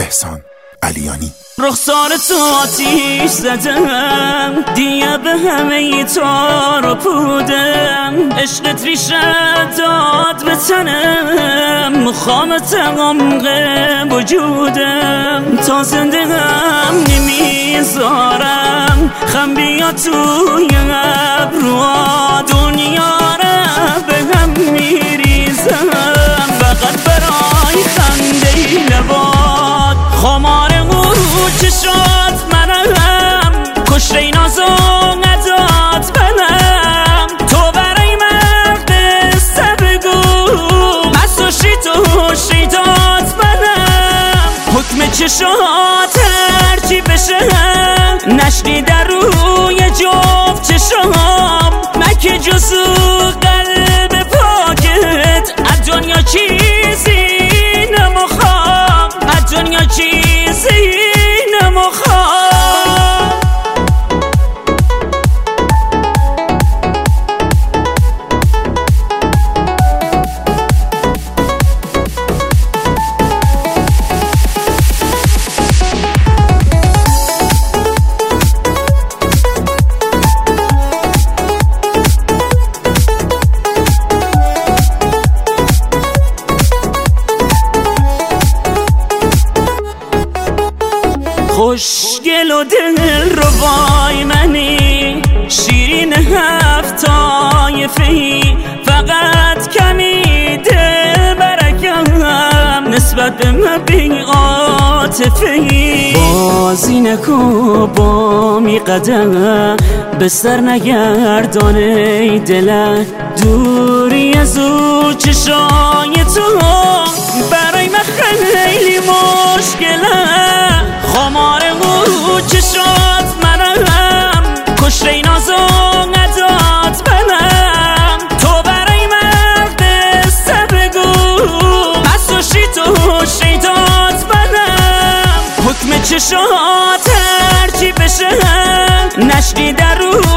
احسان علیانی. رخسار تو آتیش زدم، دیگه به همه تار و پودم، عشقت ریشه داد به تنم، مخامت عمق وجودم، تا زنده هم نمیذارم خم بیا توی ابروها، دنیا را به هم میریزم، فقط برای خنده لبات، خمار چشات منم، کشته نازو نداد منم، تو برای مرد سبگو مسوشی تو شیدات منم، حکم چشات هرچی بشه نشنی در روی جفت چشام، مکه جزو قلب پاکت از دنیا چیزی نمخوام، از دنیا چیزی خوشگل و دل رو وای منی، شیرین هفت طایفه‌ای، فقط کمی دل برکم نسبت به من بی عاطفه‌ای، بازی نکن با می قدم به سر نگردان ای دلم، دوری از او چشای تو برای من خیلی مشکله، خمار او چشات منم، کشته نازو نداد منم، تو برای مرد سبگو مسوشی تو شیدات منم، حکم چشات هرچی بشه نشنی در رو